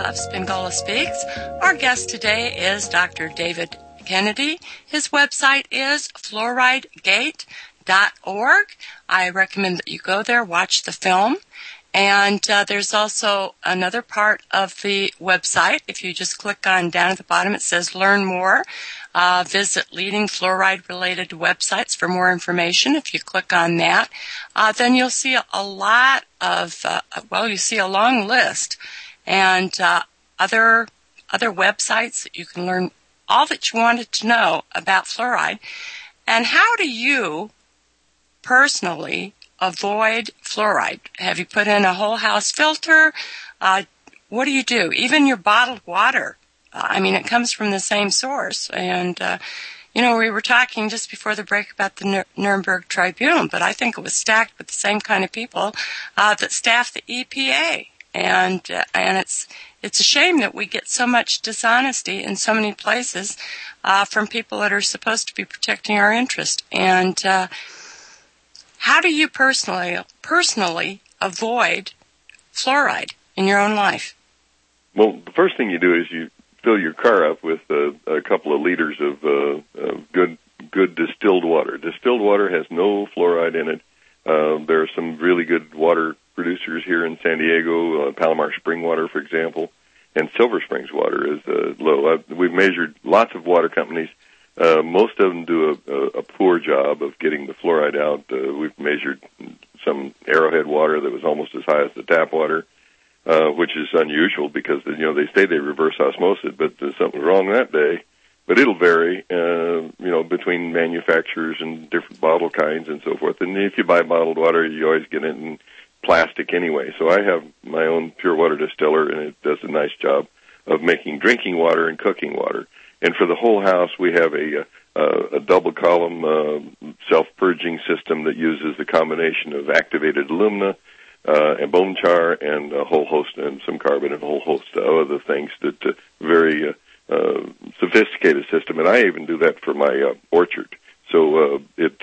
of Spingola Speaks. Our guest today is Dr. David Kennedy. His website is fluoridegate.org. I recommend that you go there, watch the film. And there's also another part of the website. If you just click on down at the bottom, it says Learn More. Visit leading fluoride-related websites for more information. If you click on that, then you'll see a lot of, you see a long list and other websites that you can learn all that you wanted to know about fluoride. And how do you personally avoid fluoride? Have you put in a whole house filter? What do you do? Even your bottled water. It comes from the same source. And, we were talking just before the break about the Nuremberg Tribunal, but I think it was stacked with the same kind of people that staff the EPA. And it's a shame that we get so much dishonesty in so many places from people that are supposed to be protecting our interest. And how do you personally avoid fluoride in your own life? Well, the first thing you do is you fill your car up with a couple of liters of good distilled water. Distilled water has no fluoride in it. There are some really good water producers here in San Diego, Palomar Spring Water, for example, and Silver Springs water is low. We've measured lots of water companies. Most of them do a poor job of getting the fluoride out. We've measured some Arrowhead water that was almost as high as the tap water, which is unusual because, they say they reverse osmosis, but something's wrong that day. But it'll vary, between manufacturers and different bottle kinds and so forth. And if you buy bottled water, you always get it in plastic anyway. So I have my own pure water distiller, and it does a nice job of making drinking water and cooking water. And for the whole house, we have a double column self-purging system that uses the combination of activated alumina and bone char and a whole host and some carbon and a whole host of other things that very sophisticated system. And I even do that for my orchard. So it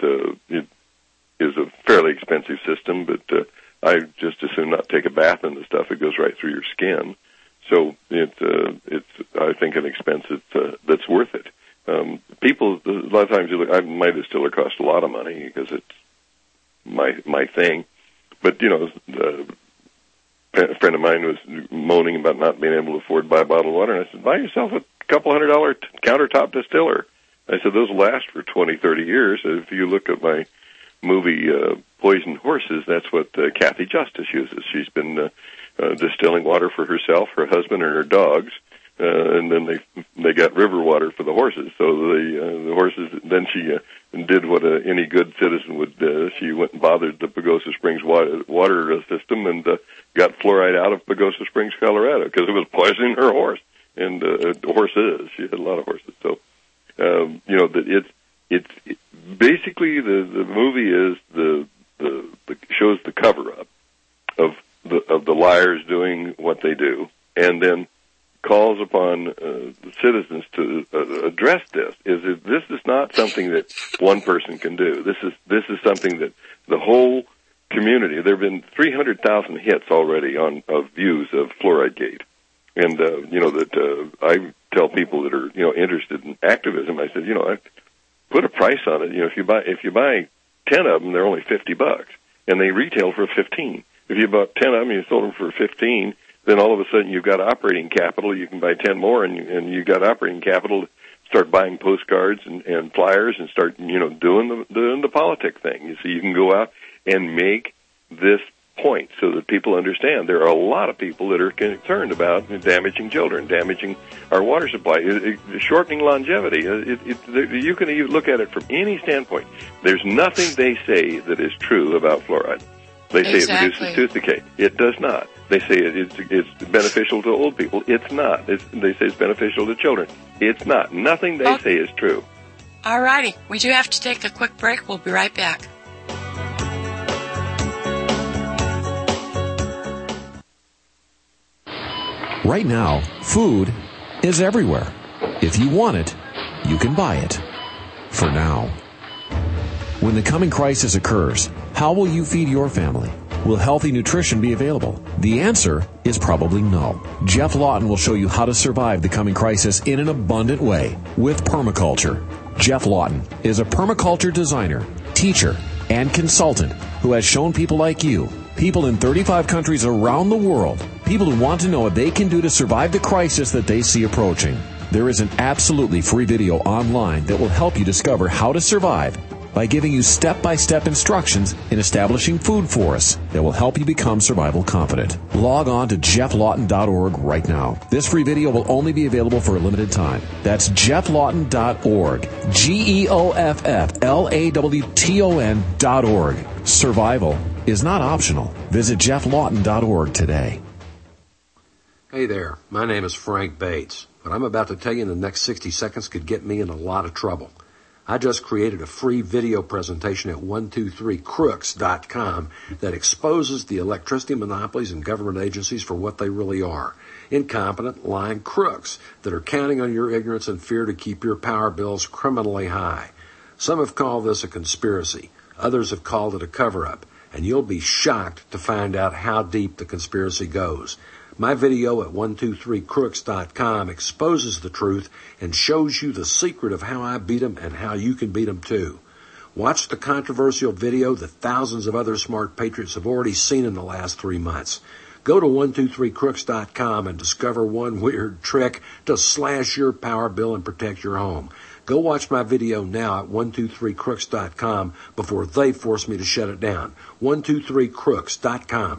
is a fairly expensive system, but I just as soon not take a bath in the stuff. It goes right through your skin. So it's I think an expense that's worth it. People a lot of times my distiller costs a lot of money because it's my thing. But a friend of mine was moaning about not being able to afford to buy bottled water, and I said, buy yourself a couple $100 countertop distiller. I said those last for 20, 30 years. If you look at my movie Poisoned Horses, that's what Kathy Justice uses. She's been distilling water for herself, her husband, and her dogs, and then they got river water for the horses. So the horses. Then she did what any good citizen would. She went and bothered the Pagosa Springs water system and got fluoride out of Pagosa Springs, Colorado, because it was poisoning her horse and horses. She had a lot of horses. So that it's basically the movie is the shows the cover up of the liars doing what they do, and then calls upon the citizens to address this. This is not something that one person can do. This is something that the whole community. There have been 300,000 hits already of views of Fluoride Gate, and that I tell people that are interested in activism. I said, I put a price on it. If you buy 10 of them, they're only $50, and they retail for $15. If you bought 10 of them, you sold them for $15. Then all of a sudden you've got operating capital. You can buy 10 more, and you've got operating capital to start buying postcards and flyers and start doing the politic thing. You see, you can go out and make this point so that people understand there are a lot of people that are concerned about damaging children, damaging our water supply, shortening longevity. You can look at it from any standpoint. There's nothing they say that is true about fluoride. They say it reduces tooth decay. It does not. They say it's beneficial to old people. It's not. They say it's beneficial to children. It's not. Nothing they say is true. All righty. We do have to take a quick break. We'll be right back. Right now, food is everywhere. If you want it, you can buy it. For now. When the coming crisis occurs, how will you feed your family? Will healthy nutrition be available? The answer is probably no. Jeff Lawton will show you how to survive the coming crisis in an abundant way with permaculture. Jeff Lawton is a permaculture designer, teacher, and consultant who has shown people like you, people in 35 countries around the world, people who want to know what they can do to survive the crisis that they see approaching. There is an absolutely free video online that will help you discover how to survive by giving you step-by-step instructions in establishing food forests that will help you become survival confident. Log on to jefflawton.org right now. This free video will only be available for a limited time. That's jefflawton.org. GEOFFLAWTON.org. Survival is not optional. Visit jefflawton.org today. Hey there, my name is Frank Bates. What I'm about to tell you in the next 60 seconds could get me in a lot of trouble. I just created a free video presentation at 123crooks.com that exposes the electricity monopolies and government agencies for what they really are. Incompetent, lying crooks that are counting on your ignorance and fear to keep your power bills criminally high. Some have called this a conspiracy. Others have called it a cover-up. And you'll be shocked to find out how deep the conspiracy goes. My video at 123crooks.com exposes the truth and shows you the secret of how I beat them and how you can beat them too. Watch the controversial video that thousands of other smart patriots have already seen in the last 3 months. Go to 123crooks.com and discover one weird trick to slash your power bill and protect your home. Go watch my video now at 123crooks.com before they force me to shut it down. 123crooks.com.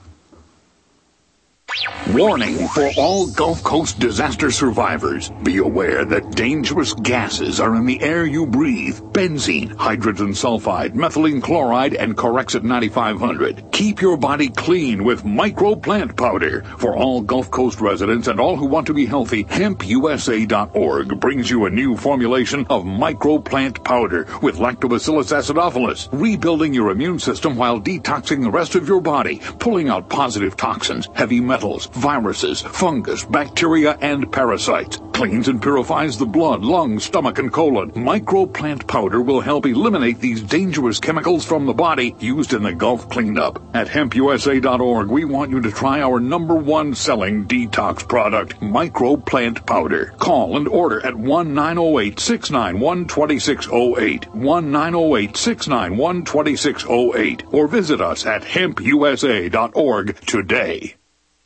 Warning for all Gulf Coast disaster survivors. Be aware that dangerous gases are in the air you breathe. Benzene, hydrogen sulfide, methylene chloride, and Corexit 9500. Keep your body clean with microplant powder. For all Gulf Coast residents and all who want to be healthy, HempUSA.org brings you a new formulation of microplant powder with Lactobacillus acidophilus, rebuilding your immune system while detoxing the rest of your body, pulling out positive toxins, heavy metals, viruses, fungus, bacteria, and parasites. Cleans and purifies the blood, lungs, stomach, and colon. Microplant powder will help eliminate these dangerous chemicals from the body used in the Gulf cleanup. At HempUSA.org, we want you to try our #1 selling detox product, Microplant Powder. Call and order at 1-908-691-2608, 1-908-691-2608, or visit us at HempUSA.org today.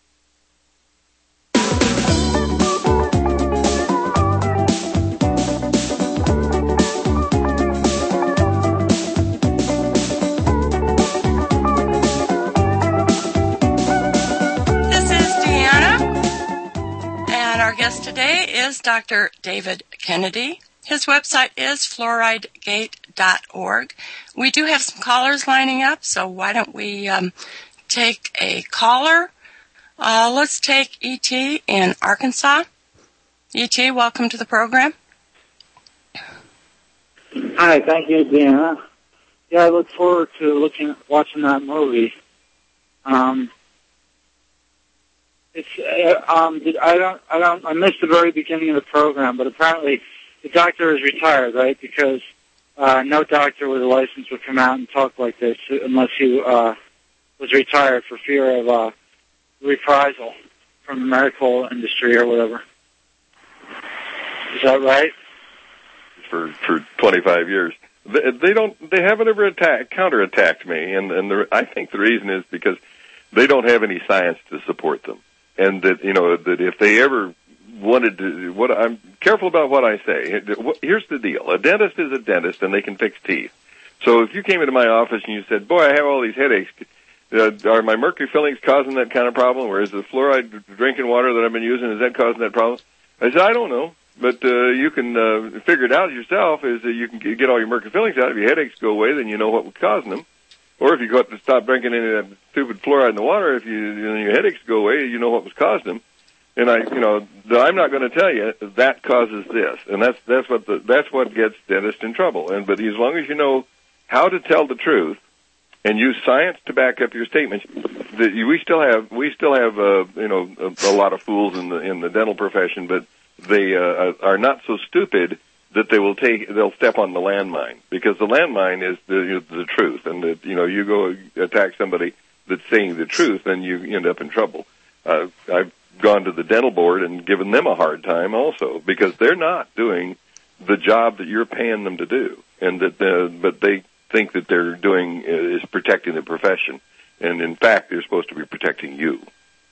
Our guest today is Dr. David Kennedy. His website is fluoridegate.org. We do have some callers lining up, so why don't we take a caller? Let's take E.T. in Arkansas. E.T., welcome to the program. Hi, thank you, Deanna. Yeah, I look forward to watching that movie. I missed the very beginning of the program, but apparently the doctor is retired, right? Because no doctor with a license would come out and talk like this unless he was retired for fear of reprisal from the medical industry or whatever. Is that right? For 25 years, they haven't ever counterattacked me, and I think the reason is because they don't have any science to support them. And that, that if they ever wanted to, I'm careful about what I say. Here's the deal. A dentist is a dentist and they can fix teeth. So if you came into my office and you said, boy, I have all these headaches, are my mercury fillings causing that kind of problem? Or is the fluoride drinking water that I've been using, is that causing that problem? I said, I don't know. But you can figure it out yourself, is that you can get all your mercury fillings out. If your headaches go away, then you know what was causing them. Or if you got to stop drinking any of that stupid fluoride in the water, if your headaches go away, you know what was causing them. And I'm not going to tell you that causes this, and that's what gets dentists in trouble. But as long as you know how to tell the truth and use science to back up your statements, we still have a lot of fools in the dental profession, but they are not so stupid that they'll step on the landmine, because the landmine is the truth, and that you go attack somebody that's saying the truth, then you end up in trouble. I've gone to the dental board and given them a hard time also, because they're not doing the job that you're paying them to do, and but they think that they're doing is protecting the profession, and in fact they're supposed to be protecting you.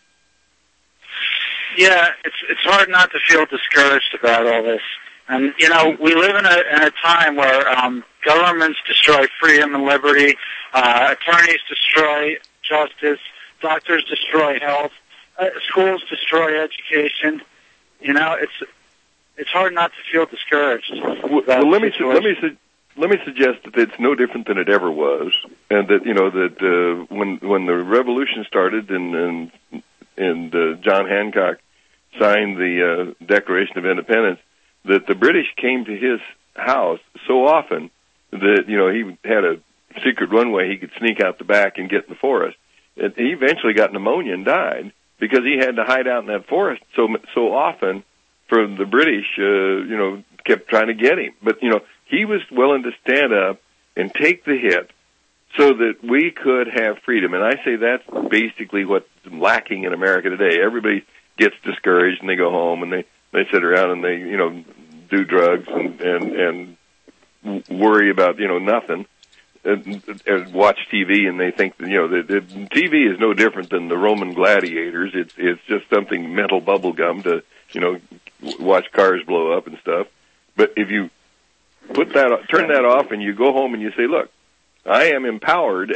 Yeah, it's hard not to feel discouraged about all this. And, you know, we live in a time where governments destroy freedom and liberty, attorneys destroy justice, doctors destroy health, schools destroy education. You know, it's hard not to feel discouraged. Well, let me suggest that it's no different than it ever was, and that, you know, that when the revolution started and John Hancock signed the Declaration of Independence, that the British came to his house so often that, you know, he had a secret runway he could sneak out the back and get in the forest. And he eventually got pneumonia and died because he had to hide out in that forest so often. For the British, you know, kept trying to get him. But, you know, he was willing to stand up and take the hit so that we could have freedom. And I say that's basically what's lacking in America today. Everybody gets discouraged and they go home and they sit around and they, you know, do drugs and worry about, you know, nothing. And watch TV, and they think that, you know, that TV is no different than the Roman gladiators. It's just something mental bubble gum to, you know, watch cars blow up and stuff. But if you turn that off, and you go home and you say, look, I am empowered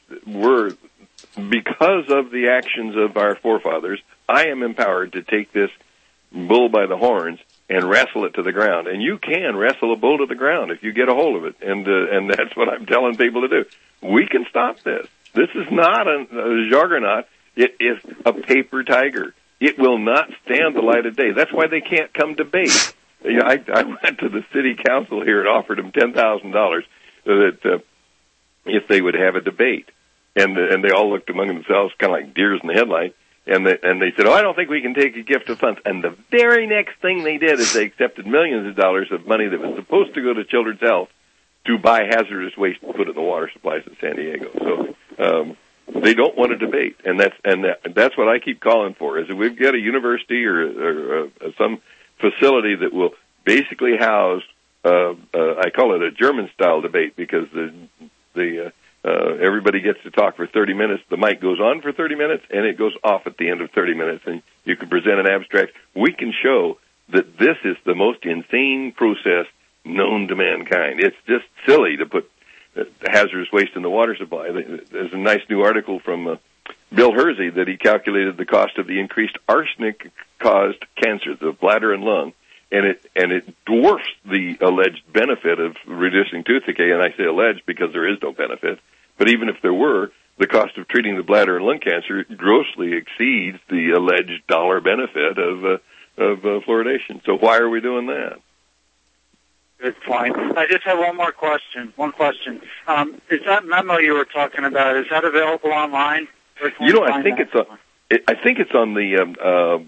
because of the actions of our forefathers, I am empowered to take this bull by the horns and wrestle it to the ground. And you can wrestle a bull to the ground if you get a hold of it. And that's what I'm telling people to do. We can stop this. This is not a juggernaut. It is a paper tiger. It will not stand the light of day. That's why they can't come debate. You know, I went to the city council here and offered them $10,000 that if they would have a debate. And they all looked among themselves kind of like deers in the headlights. And they said, oh, I don't think we can take a gift of funds. And the very next thing they did is they accepted millions of dollars of money that was supposed to go to children's health to buy hazardous waste and put it in the water supplies in San Diego. So they don't want to debate, and that's what I keep calling for. Is that we've got a university or some facility that will basically house. I call it a German-style debate because everybody gets to talk for 30 minutes. The mic goes on for 30 minutes, and it goes off at the end of 30 minutes, and you can present an abstract. We can show that this is the most insane process known to mankind. It's just silly to put hazardous waste in the water supply. There's a nice new article from Bill Hersey that he calculated the cost of the increased arsenic-caused cancers of bladder and lung, and it dwarfs the alleged benefit of reducing tooth decay. And I say alleged because there is no benefit. But even if there were, the cost of treating the bladder and lung cancer grossly exceeds the alleged dollar benefit of fluoridation. So why are we doing that? Good point. I just have one more question. Is that memo you were talking about, is that available online? You know, I think it's on the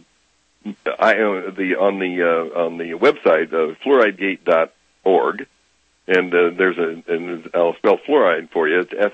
on the website fluoridegate.org, and and I'll spell fluoride for you. It's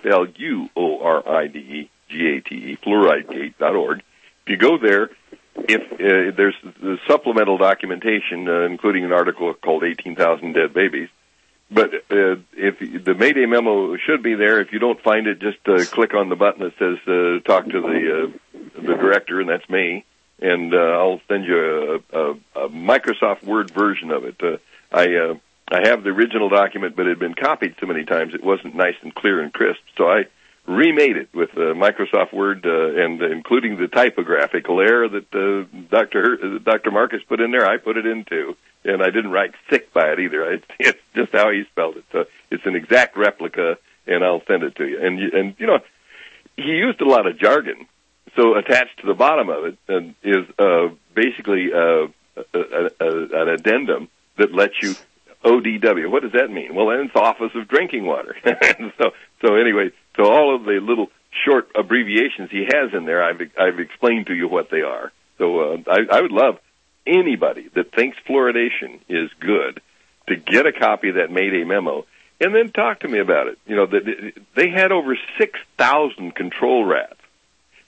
FLUORIDEGATE, fluoridegate.org. If you go there, if there's the supplemental documentation, including an article called 18,000 Dead Babies. But if the Mayday memo should be there. If you don't find it, just click on the button that says talk to the director, and that's me, and I'll send you a Microsoft Word version of it. I have the original document, but it had been copied so many times it wasn't nice and clear and crisp, so I remade it with Microsoft Word and including the typographical error that Dr. Marcus put in there. I put it in too, and I didn't write sick by it either. It's just how he spelled it. So it's an exact replica, and I'll send it to you. And you know, he used a lot of jargon. So attached to the bottom of it is basically an addendum that lets you ODW. What does that mean? Well, then it's Office of Drinking Water. So anyway, so all of the little short abbreviations he has in there, I've explained to you what they are. So I would love anybody that thinks fluoridation is good to get a copy of that Mayday memo and then talk to me about it. You know, they had over 6,000 control rats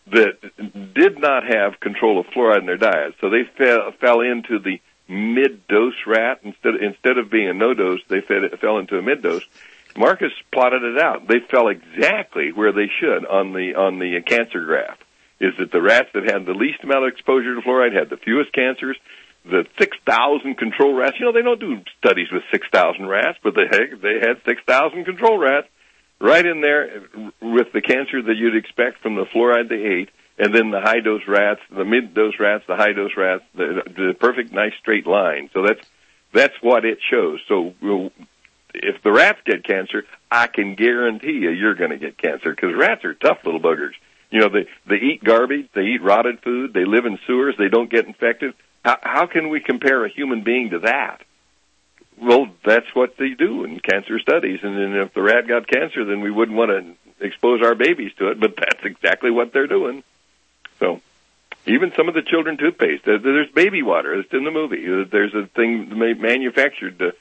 that did not have control of fluoride in their diet. So they fell into the mid-dose rat. Instead of being a no-dose, they fell into a mid-dose. Marcus plotted it out. They fell exactly where they should on the cancer graph. Is that the rats that had the least amount of exposure to fluoride had the fewest cancers. The 6,000 control rats, they don't do studies with 6,000 rats, but they had 6,000 control rats right in there with the cancer that you'd expect from the fluoride they ate, and then the high-dose rats, the mid-dose rats, the high-dose rats, the perfect, nice, straight line. So that's what it shows. So if the rats get cancer, I can guarantee you're going to get cancer, because rats are tough little buggers. They eat garbage, they eat rotted food, they live in sewers, they don't get infected. How can we compare a human being to that? Well, that's what they do in cancer studies, and then if the rat got cancer, then we wouldn't want to expose our babies to it, but that's exactly what they're doing. So, even some of the children toothpaste, there's baby water, it's in the movie. There's a thing manufactured,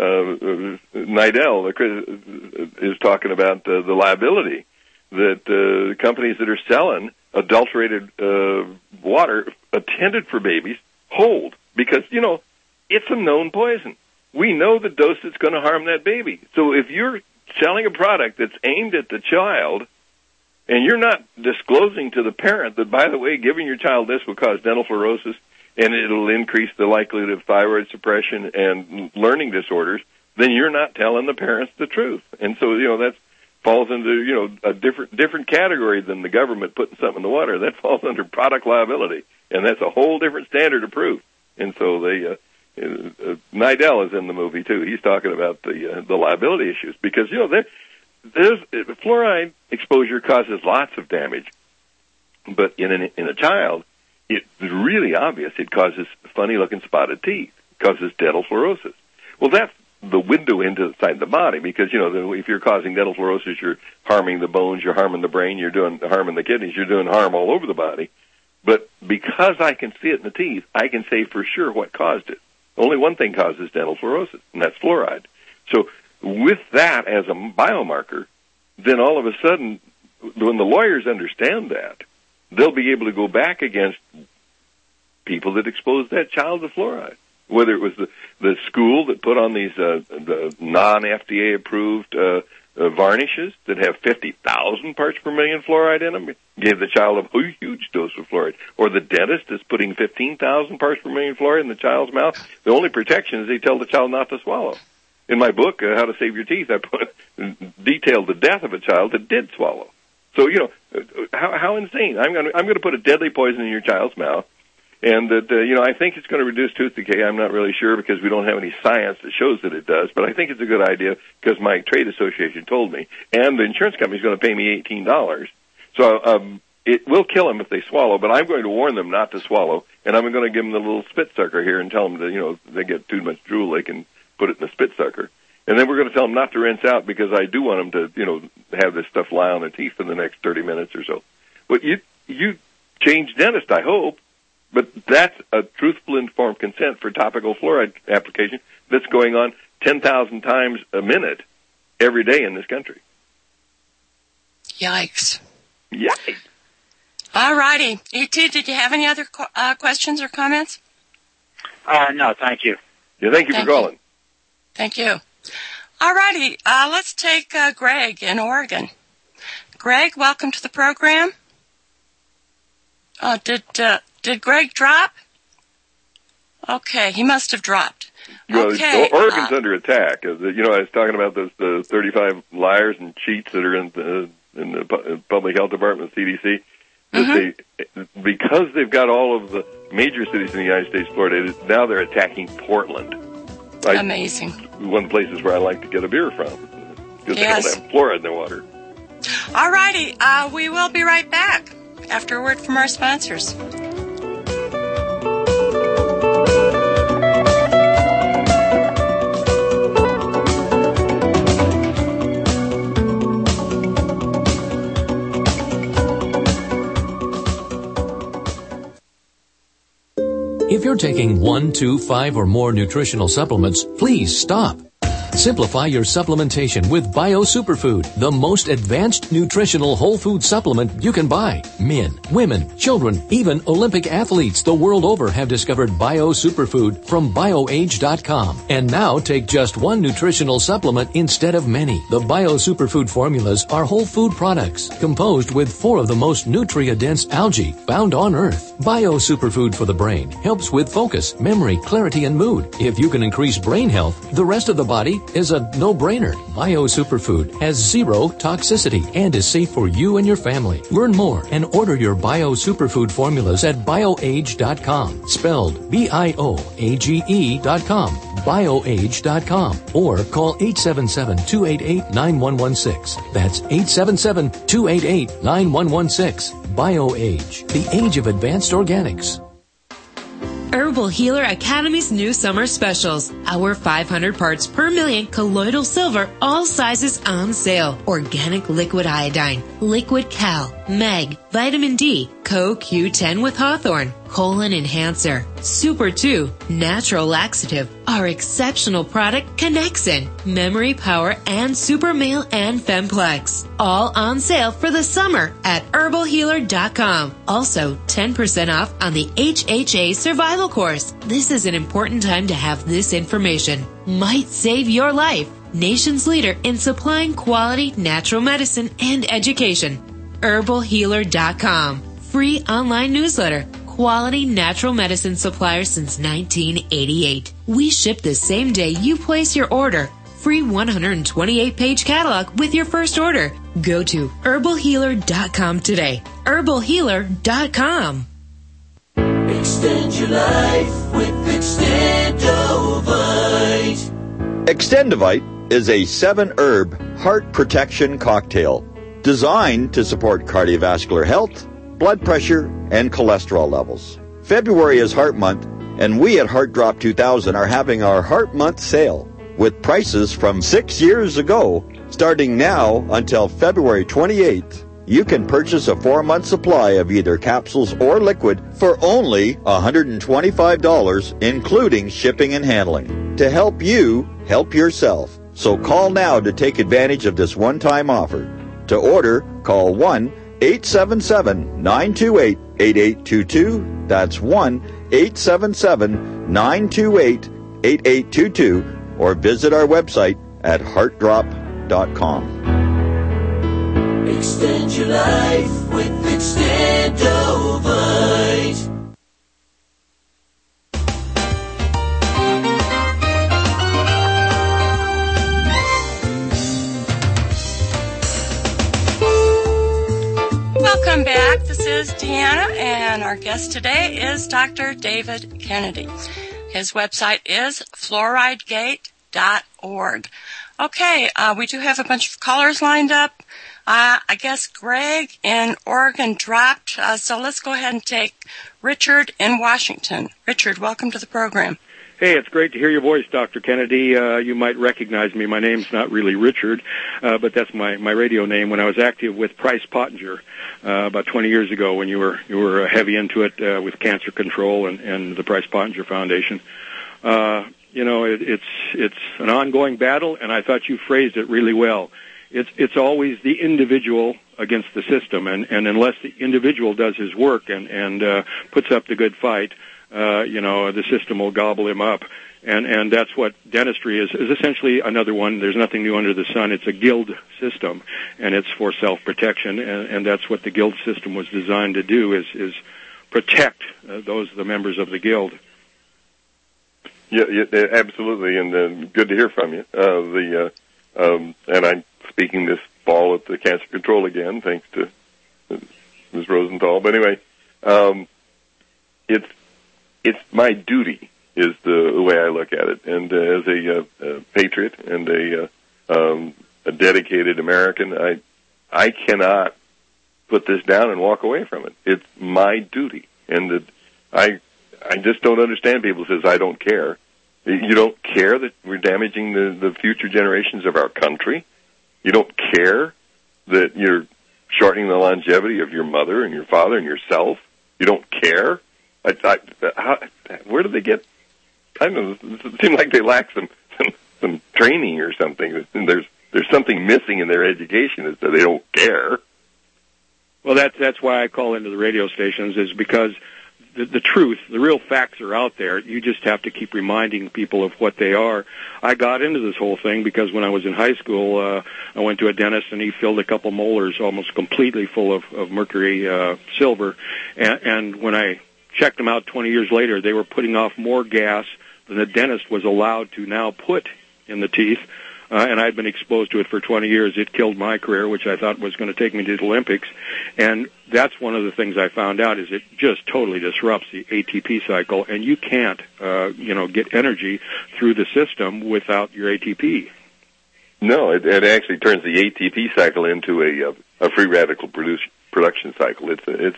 Nidell is talking about the liability that companies that are selling adulterated water intended for babies hold, because, it's a known poison. We know the dose that's going to harm that baby. So if you're selling a product that's aimed at the child, and you're not disclosing to the parent that, by the way, giving your child this will cause dental fluorosis, and it'll increase the likelihood of thyroid suppression and learning disorders, then you're not telling the parents the truth. And so, that falls into, a different category than the government putting something in the water. That falls under product liability, and that's a whole different standard of proof. And so Nidell is in the movie too. He's talking about the liability issues, because there's fluoride exposure causes lots of damage, but in a child, it's really obvious. It causes funny looking spotted teeth. It causes dental fluorosis. Well, that's the window inside the body, because if you're causing dental fluorosis, you're harming the bones, you're harming the brain, you're harming the kidneys, you're doing harm all over the body. But because I can see it in the teeth, I can say for sure what caused it. Only one thing causes dental fluorosis, and that's fluoride. So with that as a biomarker, then all of a sudden, when the lawyers understand that, they'll be able to go back against people that exposed that child to fluoride. Whether it was the school that put on these the non-FDA approved varnishes that have 50,000 parts per million fluoride in them, gave the child a huge dose of fluoride, or the dentist is putting 15,000 parts per million fluoride in the child's mouth. The only protection is they tell the child not to swallow. In my book, How to Save Your Teeth, I detailed the death of a child that did swallow. So how insane! I'm going to put a deadly poison in your child's mouth. And that, I think it's going to reduce tooth decay. I'm not really sure, because we don't have any science that shows that it does. But I think it's a good idea, because my trade association told me. And the insurance company's going to pay me $18. So it will kill them if they swallow, but I'm going to warn them not to swallow. And I'm going to give them the little spit sucker here and tell them that, if they get too much drool, they can put it in the spit sucker. And then we're going to tell them not to rinse out, because I do want them to, have this stuff lie on their teeth for the next 30 minutes or so. But you change dentist, I hope. But that's a truthful, informed consent for topical fluoride application that's going on 10,000 times a minute every day in this country. Yikes. Yikes. All righty. E.T., did you have any other questions or comments? No, thank you. Yeah, thank you for calling. Thank you. All righty. Let's take Greg in Oregon. Greg, welcome to the program. Did Greg drop? Okay, he must have dropped. Okay. Oregon's under attack. I was talking about the 35 liars and cheats that are in the Public Health Department, CDC. Mm-hmm. Because they've got all of the major cities in the United States, Florida, now they're attacking Portland. Amazing. One of the places where I like to get a beer from, because they don't have fluoride in their water. All righty. We will be right back after a word from our sponsors. If you're taking 1, 2, 5, or more nutritional supplements, please stop. Simplify your supplementation with Bio Superfood, the most advanced nutritional whole food supplement you can buy. Men, women, children, even Olympic athletes the world over have discovered Bio Superfood from BioAge.com. And now take just one nutritional supplement instead of many. The Bio Superfood formulas are whole food products composed with 4 of the most nutrient-dense algae found on Earth. Bio Superfood for the brain helps with focus, memory, clarity, and mood. If you can increase brain health, the rest of the body is a no-brainer. Bio Superfood has 0 toxicity and is safe for you and your family. Learn more and order your Bio Superfood formulas at BioAge.com, spelled BIOAGE.com, BioAge.com, or call 877-288-9116. That's 877-288-9116. BioAge, the age of advanced organics. Herbal Healer Academy's new summer specials. Our 500 parts per million colloidal silver, all sizes on sale. Organic liquid iodine, liquid cal, mag, vitamin D, CoQ10 with Hawthorne, colon enhancer, Super 2, natural laxative, our exceptional product Connexin, memory power, and Super Male and Femplex. All on sale for the summer at herbalhealer.com. Also, 10% off on the HHA survival course. This is an important time to have this information. Might save your life. Nation's leader in supplying quality natural medicine and education. herbalhealer.com. Free online newsletter. Quality natural medicine supplier since 1988. We ship the same day you place your order. Free 128-page catalog with your first order. Go to herbalhealer.com today. herbalhealer.com. Extend your life with Extendovite. Extendovite is a 7-herb heart protection cocktail designed to support cardiovascular health, blood pressure, and cholesterol levels. February is Heart Month, and we at Heart Drop 2000 are having our Heart Month sale with prices from 6 years ago. Starting now until February 28th, you can purchase a 4-month supply of either capsules or liquid for only $125, including shipping and handling, to help you help yourself. So call now to take advantage of this one-time offer. To order, call 1-877-928-8822. That's 1-877-928-8822. Or visit our website at heartdrop.com. Extend your life with Extendovite. Welcome back. This is Deanna, and our guest today is Dr. David Kennedy. His website is fluoridegate.org. Okay, we do have a bunch of callers lined up. I guess Greg in Oregon dropped, so let's go ahead and take Richard in Washington. Richard, welcome to the program. Hey, it's great to hear your voice, Dr. Kennedy. You might recognize me. My name's not really Richard, but that's my radio name when I was active with Price Pottinger about 20 years ago when you were heavy into it with cancer control and the Price Pottinger Foundation. It's an ongoing battle, and I thought you phrased it really well. It's always the individual against the system, and unless the individual does his work and puts up the good fight, the system will gobble him up. And that's what dentistry is essentially another one. There's nothing new under the sun. It's a guild system, and it's for self-protection, and that's what the guild system was designed to do, is protect the members of the guild. Yeah, absolutely, and good to hear from you. And I'm speaking this fall at the Cancer Control again, thanks to Ms. Rosenthal. But anyway, it's my duty is the way I look at it, and as a patriot and a dedicated American, I cannot put this down and walk away from it. It's my duty, and I just don't understand people who says I don't care. You don't care that we're damaging the future generations of our country? You don't care that you're shortening the longevity of your mother and your father and yourself? You don't care? Where do they get? I don't know. It seems like they lack some some training or something. There's something missing in their education is that they don't care. Well, that's why I call into the radio stations, is because the truth, the real facts are out there. You just have to keep reminding people of what they are. I got into this whole thing because when I was in high school, I went to a dentist and he filled a couple molars almost completely full of mercury silver. And when I checked them out 20 years later, they were putting off more gas than the dentist was allowed to now put in the teeth. And I'd been exposed to it for 20 years. It killed my career, which I thought was going to take me to the Olympics. And that's one of the things I found out, is it just totally disrupts the ATP cycle, and you can't, get energy through the system without your ATP. No, it actually turns the ATP cycle into a free radical production cycle.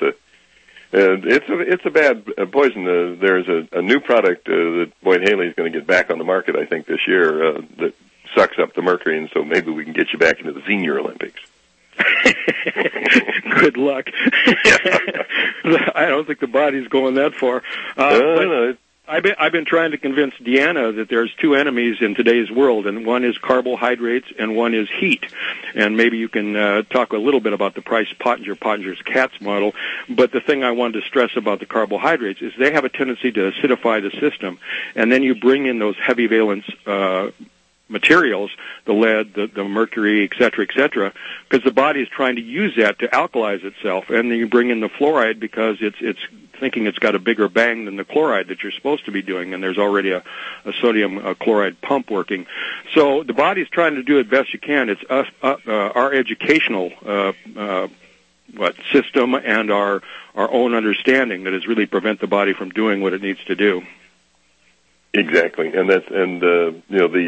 It's a bad poison. There's a new product that Boyd Haley is going to get back on the market, I think, this year that sucks up the mercury, and so maybe we can get you back into the Senior Olympics. Good luck. I don't think the body's going that far. No. I've been trying to convince Deanna that there's two enemies in today's world, and one is carbohydrates and one is heat. And maybe you can talk a little bit about the Pottinger's Cats model. But the thing I wanted to stress about the carbohydrates is they have a tendency to acidify the system, and then you bring in those heavy valence materials, the lead, the mercury, et cetera, because the body is trying to use that to alkalize itself. And then you bring in the fluoride because it's thinking it's got a bigger bang than the chloride that you're supposed to be doing, and there's already a sodium chloride pump working. So the body's trying to do it best you can. It's our educational system and our own understanding that has really prevent the body from doing what it needs to do. Exactly, and the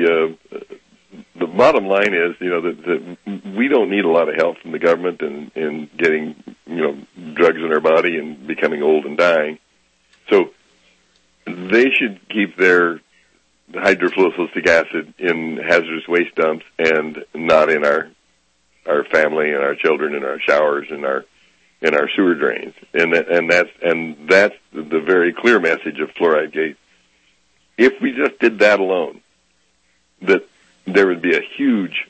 bottom line is, that we don't need a lot of help from the government in getting, drugs in our body and becoming old and dying. So they should keep their hydrofluorosilicic acid in hazardous waste dumps and not in our family and our children and our showers and our sewer drains. And that's the very clear message of Fluoride Gate. If we just did that alone, that there would be a huge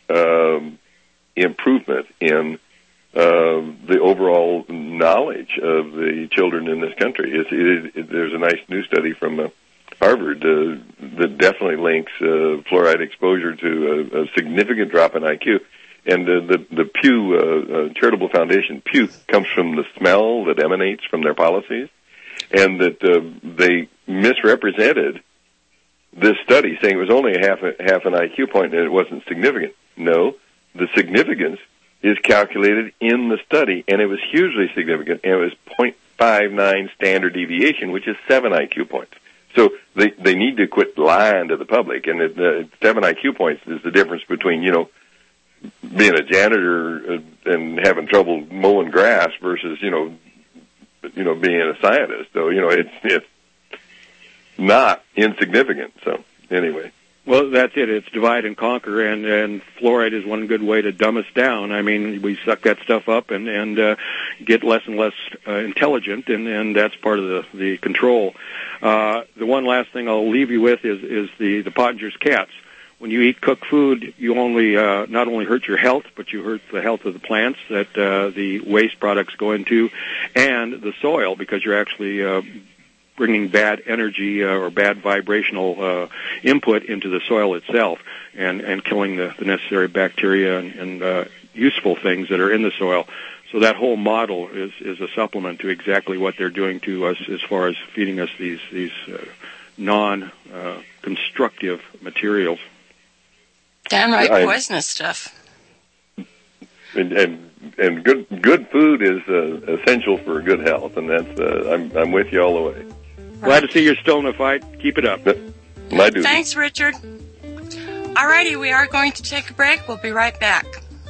improvement in the overall knowledge of the children in this country. There's a nice new study from Harvard that definitely links fluoride exposure to a significant drop in IQ. And the Pew Charitable Foundation, Pew, comes from the smell that emanates from their policies, and that they misrepresented this study, saying it was only half an IQ point and it wasn't significant. No, the significance is calculated in the study, and it was hugely significant, and it was 0.59 standard deviation, which is 7 IQ points. So they need to quit lying to the public, and 7 IQ points is the difference between, being a janitor and having trouble mowing grass versus, being a scientist. So, it's not insignificant. So anyway. Well, that's it. It's divide and conquer, and fluoride is one good way to dumb us down. I mean, we suck that stuff up and get less and less intelligent, and that's part of the control. The one last thing I'll leave you with is the Pottinger's Cats. When you eat cooked food, you not only hurt your health, but you hurt the health of the plants that the waste products go into, and the soil, because you're actually bringing bad energy or bad vibrational input into the soil itself, and killing the necessary bacteria and useful things that are in the soil. So that whole model is a supplement to exactly what they're doing to us as far as feeding us these non-constructive materials. Downright poisonous stuff. And good food is essential for good health, and that's I'm with you all the way. Glad to see you're still in the fight. Keep it up. My duty. Thanks, Richard. All righty, we are going to take a break. We'll be right back.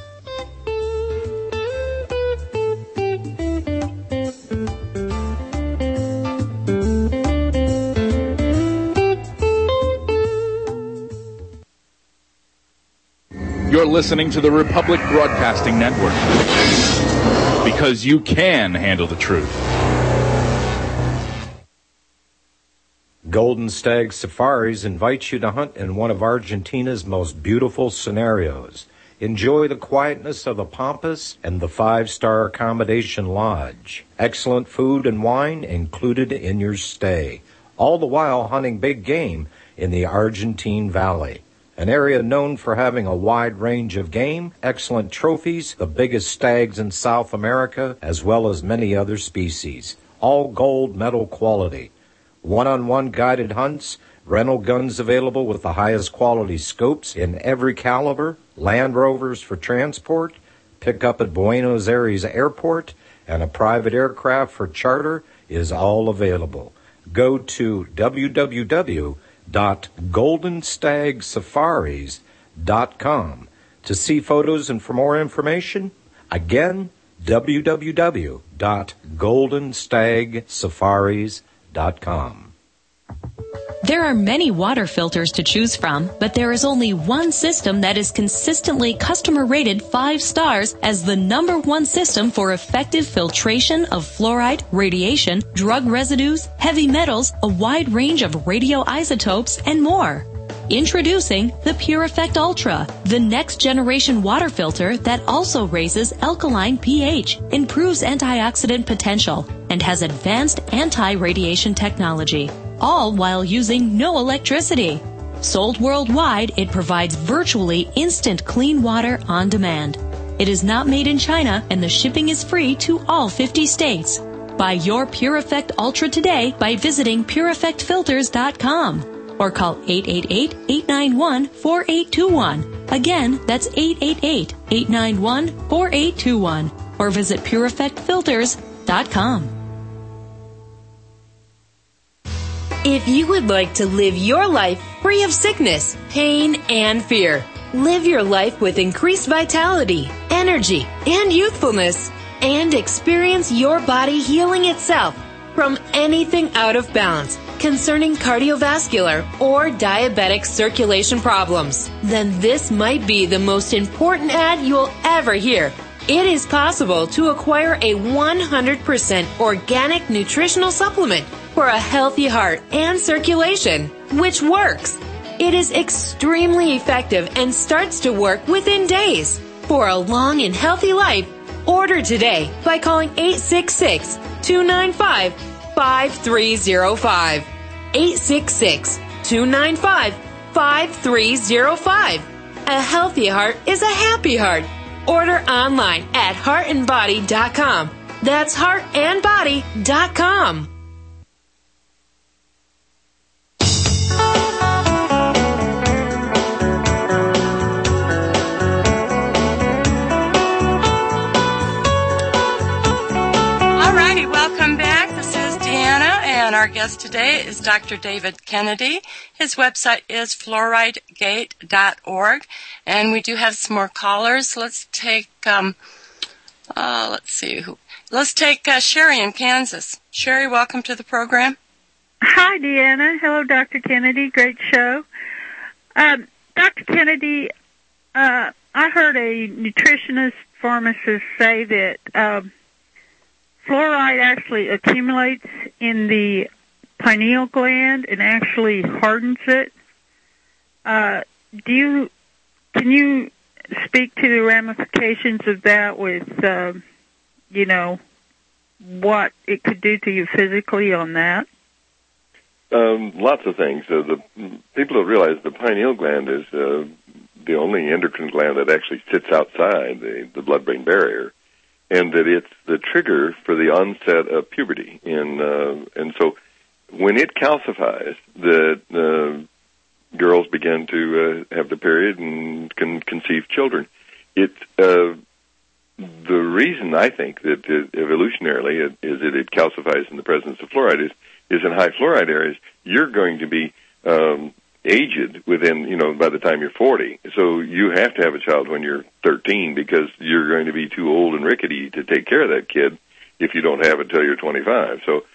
You're listening to the Republic Broadcasting Network, because you can handle the truth. Golden Stag Safaris invites you to hunt in one of Argentina's most beautiful scenarios. Enjoy the quietness of the Pampas and the 5-star accommodation lodge. Excellent food and wine included in your stay. All the while hunting big game in the Argentine Valley, an area known for having a wide range of game, excellent trophies, the biggest stags in South America, as well as many other species. All gold medal quality. One-on-one guided hunts, rental guns available with the highest quality scopes in every caliber, Land Rovers for transport, pick up at Buenos Aires Airport, and a private aircraft for charter is all available. Go to www.goldenstagsafaris.com to see photos and for more information. Again, www.goldenstagsafaris.com. There are many water filters to choose from, but there is only one system that is consistently customer rated 5 stars as the #1 system for effective filtration of fluoride, radiation, drug residues, heavy metals, a wide range of radioisotopes, and more. Introducing the Pure Effect Ultra, the next generation water filter that also raises alkaline pH, improves antioxidant potential, and has advanced anti-radiation technology, all while using no electricity. Sold worldwide, it provides virtually instant clean water on demand. It is not made in China, and the shipping is free to all 50 states. Buy your Pure Effect Ultra today by visiting PureEffectFilters.com. or call 888-891-4821. Again, that's 888-891-4821. Or visit PureEffectFilters.com. If you would like to live your life free of sickness, pain, and fear, live your life with increased vitality, energy, and youthfulness, and experience your body healing itself from anything out of balance concerning cardiovascular or diabetic circulation problems, then this might be the most important ad you'll ever hear. It is possible to acquire a 100% organic nutritional supplement for a healthy heart and circulation, which works. It is extremely effective and starts to work within days. For a long and healthy life, order today by calling 866-295-5305. 866-295-5305. A healthy heart is a happy heart. Order online at heartandbody.com. That's heartandbody.com. Alrighty, welcome back. This is Deanna, and our guest today is Dr. David Kennedy. His website is fluoridegate.org, and we do have some more callers. Let's take, Let's take Sherry in Kansas. Sherry, welcome to the program. Hi, Deanna. Hello, Dr. Kennedy. Great show. Dr. Kennedy, I heard a nutritionist pharmacist say that fluoride actually accumulates in the pineal gland and actually hardens it. Can you speak to the ramifications of that with, what it could do to you physically on that? Lots of things. The people don't realize the pineal gland is the only endocrine gland that actually sits outside the blood-brain barrier, and that it's the trigger for the onset of puberty. And so when it calcifies, the girls begin to have the period and can conceive children. The reason I think that evolutionarily is that it calcifies in the presence of fluoride is in high fluoride areas, you're going to be aged within, by the time you're 40. So you have to have a child when you're 13 because you're going to be too old and rickety to take care of that kid if you don't have it till you're 25. So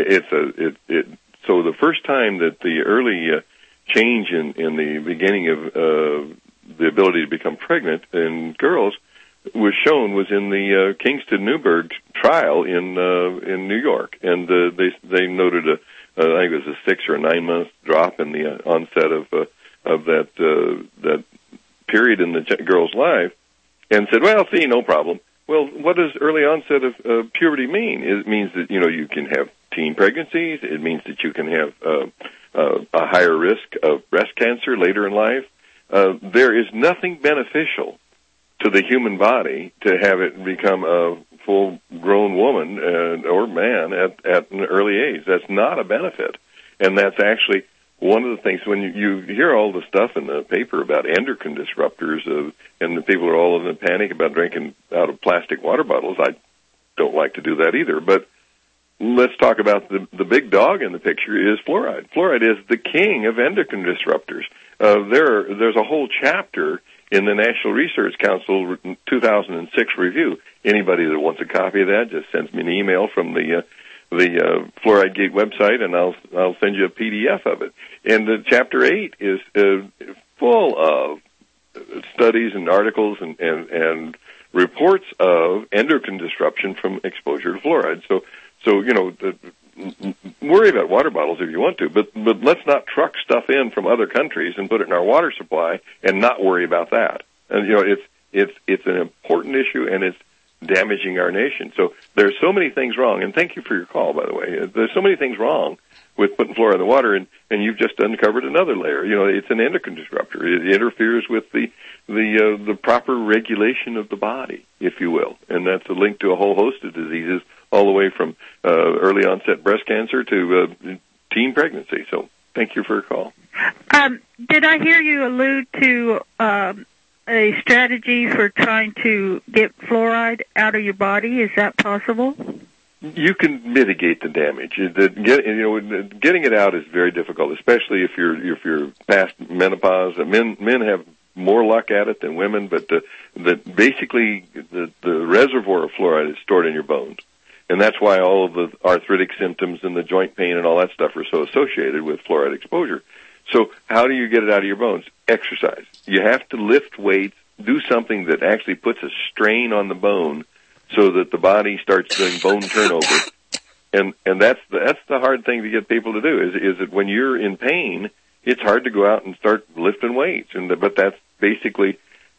so the first time that the early change in the beginning of the ability to become pregnant in girls was in the Kingston Newburgh trial in New York, and they noted I think it was a 6 or 9 month drop in the onset of that period in the girl's life, and said, well, see, no problem. Well, what does early onset of puberty mean? It means that, you can have teen pregnancies. It means that you can have a higher risk of breast cancer later in life. There is nothing beneficial to the human body to have it become a full-grown woman or man at an early age. That's not a benefit. And that's actually one of the things, when you hear all the stuff in the paper about endocrine disruptors, and the people are all in a panic about drinking out of plastic water bottles, I don't like to do that either. But let's talk about the big dog in the picture is fluoride. Fluoride is the king of endocrine disruptors. There's a whole chapter in the National Research Council 2006 review. Anybody that wants a copy of that just sends me an email from the Fluoride Gate website, and I'll send you a PDF of it. And Chapter 8 is full of studies and articles and reports of endocrine disruption from exposure to fluoride. So worry about water bottles if you want to, but let's not truck stuff in from other countries and put it in our water supply and not worry about that. And it's an important issue, and it's damaging our nation. So there's so many things wrong, and thank you for your call, by the way. There's so many things wrong with putting fluoride in the water, and you've just uncovered another layer. It's an endocrine disruptor. It interferes with the proper regulation of the body, if you will, and that's a link to a whole host of diseases, all the way from early onset breast cancer to teen pregnancy. So thank you for your call. Did I hear you allude to a strategy for trying to get fluoride out of your body? Is that possible? You can mitigate the damage. Getting it out is very difficult, especially if you're past menopause. Men have more luck at it than women, but basically the reservoir of fluoride is stored in your bones. And that's why all of the arthritic symptoms and the joint pain and all that stuff are so associated with fluoride exposure. So how do you get it out of your bones? Exercise. You have to lift weights, do something that actually puts a strain on the bone so that the body starts doing bone turnover. And that's the hard thing to get people to do, is that when you're in pain, it's hard to go out and start lifting weights. But that's basically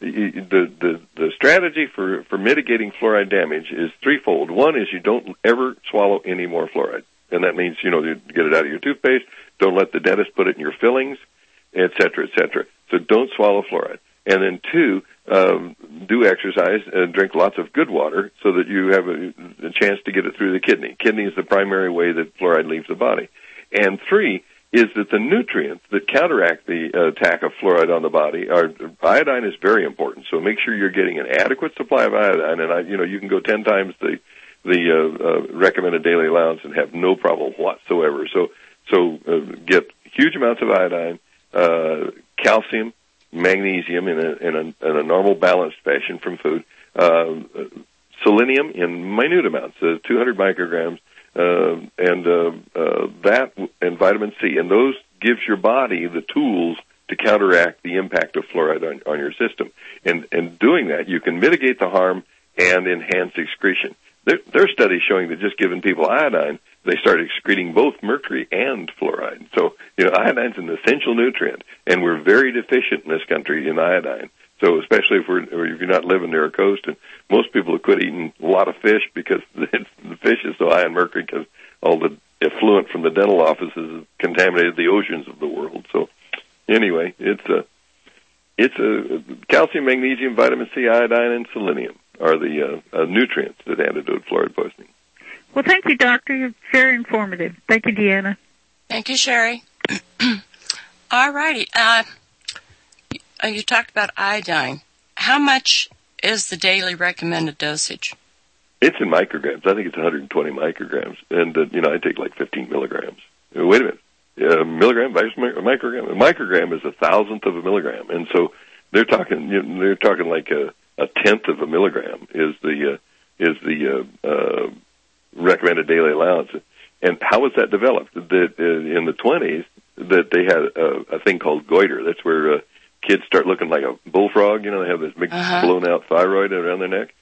the strategy for mitigating fluoride damage is threefold. One is you don't ever swallow any more fluoride. And that means, you get it out of your toothpaste, don't let the dentist put it in your fillings, et cetera, et cetera. So don't swallow fluoride. And then 2, do exercise and drink lots of good water so that you have a chance to get it through the kidney. Kidney is the primary way that fluoride leaves the body. And 3 is that the nutrients that counteract the attack of fluoride on the body iodine is very important. So make sure you're getting an adequate supply of iodine. And you can go 10 times the recommended daily allowance and have no problem whatsoever. So get huge amounts of iodine, calcium, magnesium in a normal balanced fashion from food, selenium in minute amounts, 200 micrograms, and vitamin C. And those gives your body the tools to counteract the impact of fluoride on your system. And doing that, you can mitigate the harm and enhance excretion. There are studies showing that just giving people iodine, they start excreting both mercury and fluoride. So, iodine's an essential nutrient, and we're very deficient in this country in iodine. So especially if you're not living near a coast, and most people have quit eating a lot of fish because the fish is so high in mercury because all the effluent from the dental offices has contaminated the oceans of the world. So anyway, it's a calcium, magnesium, vitamin C, iodine, and selenium are the nutrients that antidote fluoride poisoning. Well, thank you, Doctor. You're very informative. Thank you, Deanna. Thank you, Sherry. All righty. You talked about iodine. How much is the daily recommended dosage? It's in micrograms. I think it's 120 micrograms. And, I take like 15 milligrams. Wait a minute. Milligram versus microgram. A microgram is 1,000th of a milligram. And so they're talking like a tenth of a milligram is the recommended daily allowance. And how was that developed? That in the 20s, that they had a thing called goiter. That's where kids start looking like a bullfrog. They have this big blown out thyroid around their neck.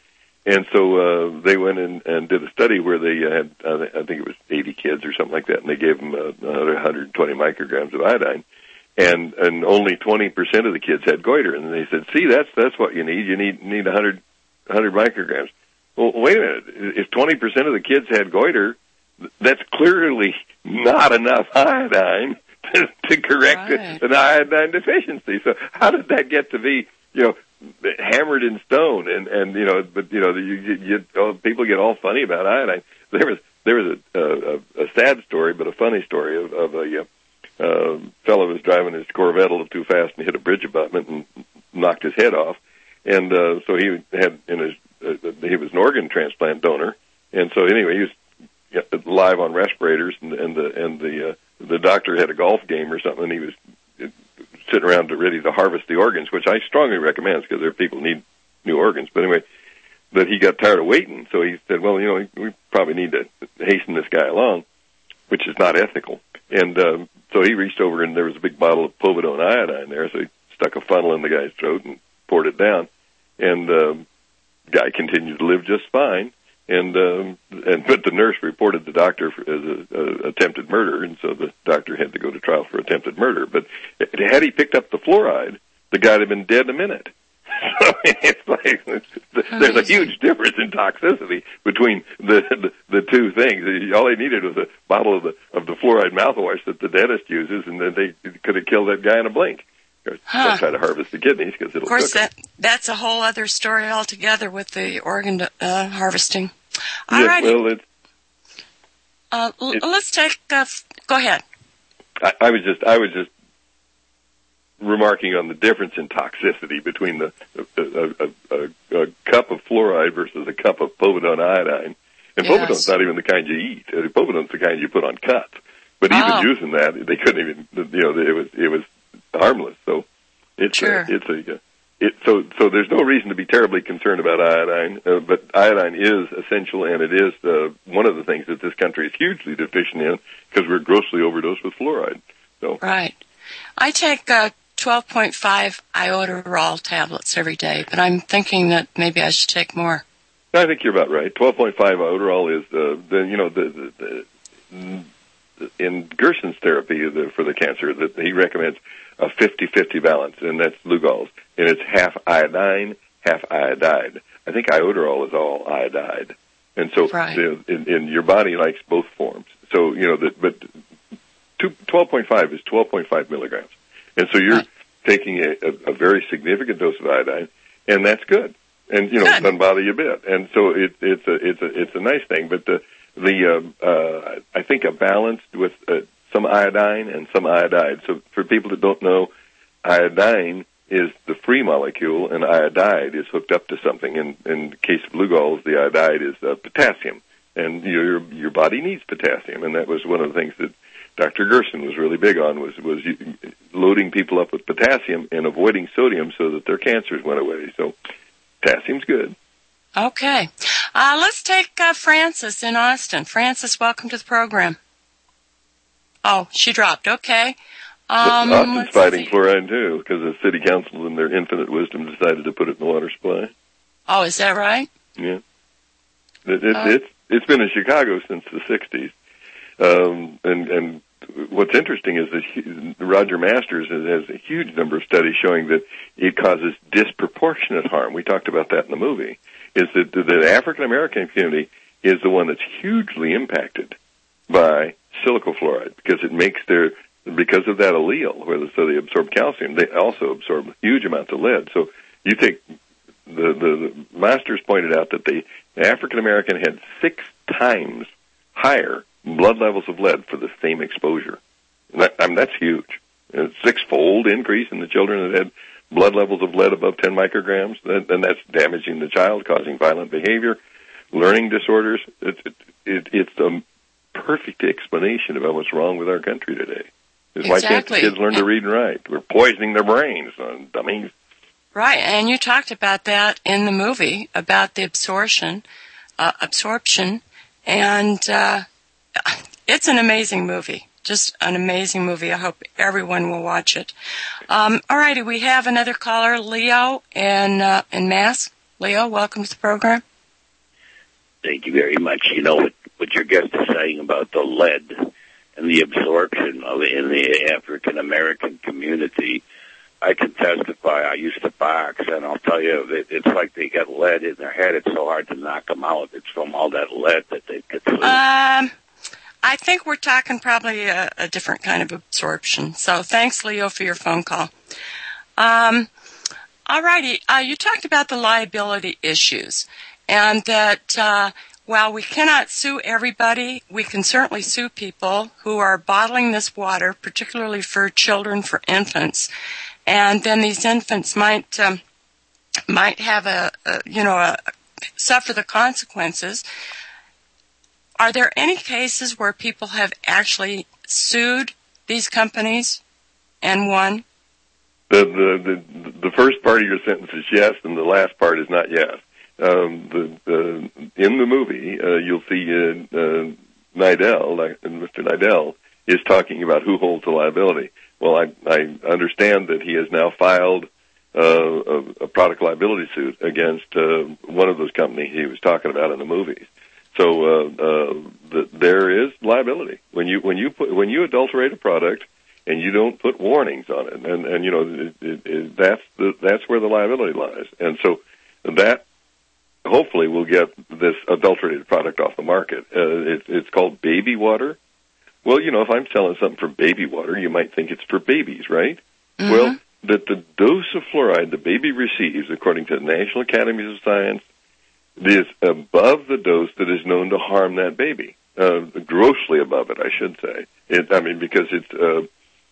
And so they went in and did a study where they had, I think it was 80 kids or something like that, and they gave them 120 micrograms of iodine, and only 20% of the kids had goiter. And they said, "See, that's what you need. You need 100 micrograms." Well, wait a minute. If 20% of the kids had goiter, that's clearly not enough iodine to correct an iodine deficiency. So how did that get to be, hammered in stone? And people get all funny about iodine. There was a sad story, but a funny story of a fellow who was driving his Corvette a little too fast and hit a bridge abutment and knocked his head off. And so he was an organ transplant donor. And so anyway, he was live on respirators, and the doctor had a golf game or something, and he was sitting around ready to harvest the organs, which I strongly recommend because there are people who need new organs. But anyway, but he got tired of waiting, so he said, "Well, we probably need to hasten this guy along," which is not ethical. And so he reached over, and there was a big bottle of povidone iodine there, so he stuck a funnel in the guy's throat and poured it down, and the guy continued to live just fine. But the nurse reported the doctor as a attempted murder, and so the doctor had to go to trial for attempted murder. But had he picked up the fluoride, the guy'd have been dead in a minute. So it's like there's a huge difference in toxicity between the two things. All they needed was a bottle of the fluoride mouthwash that the dentist uses, and then they could have killed that guy in a blink. Don't try to harvest the kidneys because it'll. Of course, that's a whole other story altogether with the organ harvesting. All yes, righty. Well, let's take. Go ahead. I was just remarking on the difference in toxicity between a cup of fluoride versus a cup of povidone iodine. And povidone's not even the kind you eat. Povidone's the kind you put on cuts. But even using that, they couldn't even. It was harmless. So so there's no reason to be terribly concerned about iodine. But iodine is essential, and it is one of the things that this country is hugely deficient in because we're grossly overdosed with fluoride. So right, I take 12.5 iodoral tablets every day, but I'm thinking that maybe I should take more. I think you're about right. 12.5 iodoral is in Gerson's therapy for the cancer that he recommends a 50-50 balance, and that's Lugol's, and it's half iodine, half iodide. I think iodoral is all iodide, and so in your body likes both forms. So but 12.5 is 12.5 milligrams, and so you're taking a very significant dose of iodine, and that's good, and it doesn't bother you a bit, and so it's a nice thing. But I think a balance with some iodine and some iodide. So for people that don't know, iodine is the free molecule, and iodide is hooked up to something. In the case of Lugol's, the iodide is potassium, and your body needs potassium, and that was one of the things that Dr. Gerson was really big on, was loading people up with potassium and avoiding sodium so that their cancers went away. So potassium's good. Okay. Let's take Frances in Austin. Frances, welcome to the program. Oh, she dropped. Okay. Austin's fighting fluoride, too, because the city council, in their infinite wisdom, decided to put it in the water supply. Oh, is that right? Yeah. It's been in Chicago since the 60s. And what's interesting is that Roger Masters has a huge number of studies showing that it causes disproportionate harm. We talked about that in the movie. Is that the African American community is the one that's hugely impacted by silicofluoride because because of that allele, so they absorb calcium, they also absorb huge amounts of lead. So you take the Masters pointed out that the African American had 6 times higher blood levels of lead for the same exposure. That's huge. A 6-fold increase in the children that had blood levels of lead above 10 micrograms, and that's damaging the child, causing violent behavior, learning disorders. It's a perfect explanation about what's wrong with our country today. Why can't the kids learn to read and write? We're poisoning their brains on dummies. Right, and you talked about that in the movie, about the absorption, and it's an amazing movie. Just an amazing movie. I hope everyone will watch it. All righty, we have another caller, Leo in Mass. Leo, welcome to the program. Thank you very much. You know what your guest is saying about the lead and the absorption of it in the African American community. I can testify. I used to box, and I'll tell you, it's like they got lead in their head. It's so hard to knock them out. It's from all that lead that they get through. I think we're talking probably a different kind of absorption. So thanks, Leo, for your phone call. All righty. You talked about the liability issues, and that while we cannot sue everybody, we can certainly sue people who are bottling this water, particularly for children, for infants. And then these infants might have suffer the consequences. Are there any cases where people have actually sued these companies and won? The first part of your sentence is yes, and the last part is not yes. In the movie, you'll see Mr. Nidell is talking about who holds the liability. Well, I understand that he has now filed a product liability suit against one of those companies he was talking about in the movies. So there is liability when you adulterate a product and you don't put warnings on it, and you know that's where the liability lies. And so that hopefully will get this adulterated product off the market. It's called baby water. Well, you know, if I'm selling something for baby water, you might think it's for babies, right? Mm-hmm. Well, that the dose of fluoride the baby receives, according to the National Academies of Science, is above the dose that is known to harm that baby. Grossly above it, I should say. Because it's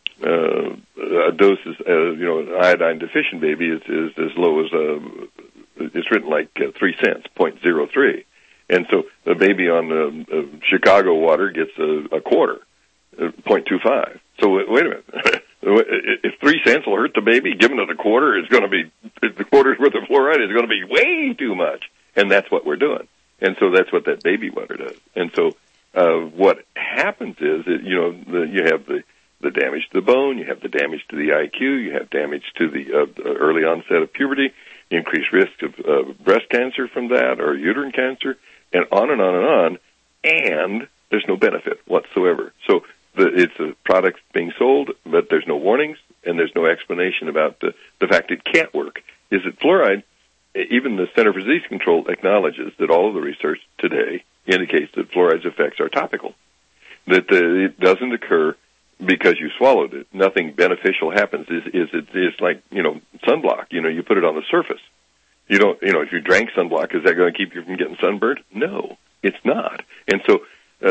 a dose is, an iodine deficient baby is as low as it's written like 3 cents, 0.03. And so the baby on Chicago water gets a quarter, 0.25. So wait a minute. If 3 cents will hurt the baby, giving it a quarter is going to be, the quarter's worth of fluoride is going to be way too much. And that's what we're doing. And so that's what that baby water does. And so what happens is that, you have the damage to the bone, you have the damage to the IQ, you have damage to the early onset of puberty, increased risk of breast cancer from that, or uterine cancer, and on and on and on, and there's no benefit whatsoever. So it's a product being sold, but there's no warnings, and there's no explanation about the fact it can't work. Is it fluoride? Even the Center for Disease Control acknowledges that all of the research today indicates that fluoride's effects are topical, that it doesn't occur because you swallowed it. Nothing beneficial happens. It's like, sunblock. You put it on the surface. You don't, if you drank sunblock, is that going to keep you from getting sunburned? No, it's not. And so,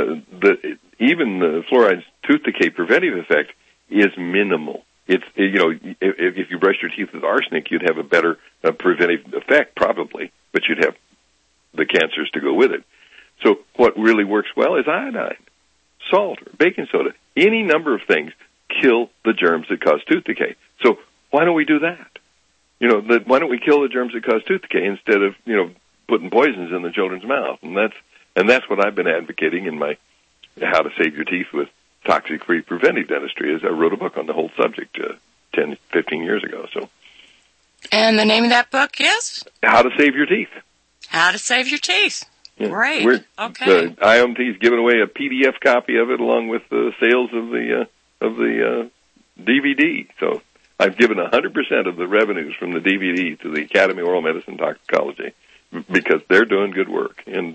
even the fluoride's tooth decay preventive effect is minimal. It's, if you brush your teeth with arsenic, you'd have a better preventive effect probably, but you'd have the cancers to go with it. So what really works well is iodine, salt, or baking soda. Any number of things kill the germs that cause tooth decay. So why don't we do that? Why don't we kill the germs that cause tooth decay instead of, putting poisons in the children's mouth? And that's what I've been advocating in my How to Save Your Teeth with Toxic-Free Preventive Dentistry, as I wrote a book on the whole subject 10, 15 years ago. So, and the name of that book is? How to Save Your Teeth. How to Save Your Teeth. Yeah. Great. Okay. IOMT is giving away a PDF copy of it along with the sales of the DVD. So I've given 100% of the revenues from the DVD to the Academy of Oral Medicine and Toxicology because they're doing good work. And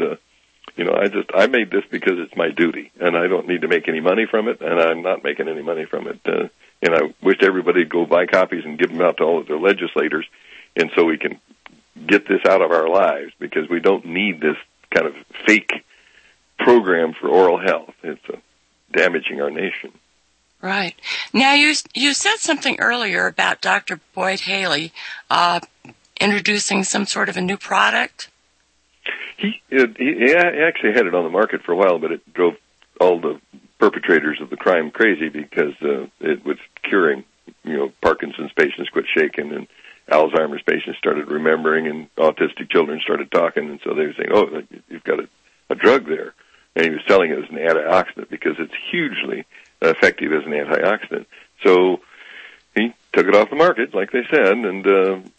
I made this because it's my duty, and I don't need to make any money from it, and I'm not making any money from it. And I wish everybody would go buy copies and give them out to all of their legislators, and so we can get this out of our lives, because we don't need this kind of fake program for oral health. It's damaging our nation. Right. Now, you said something earlier about Dr. Boyd Haley introducing some sort of a new product. He actually had it on the market for a while, but it drove all the perpetrators of the crime crazy because it was curing, Parkinson's patients quit shaking, and Alzheimer's patients started remembering, and autistic children started talking, and so they were saying, oh, you've got a drug there. And he was selling it as an antioxidant because it's hugely effective as an antioxidant. So he took it off the market, like they said, and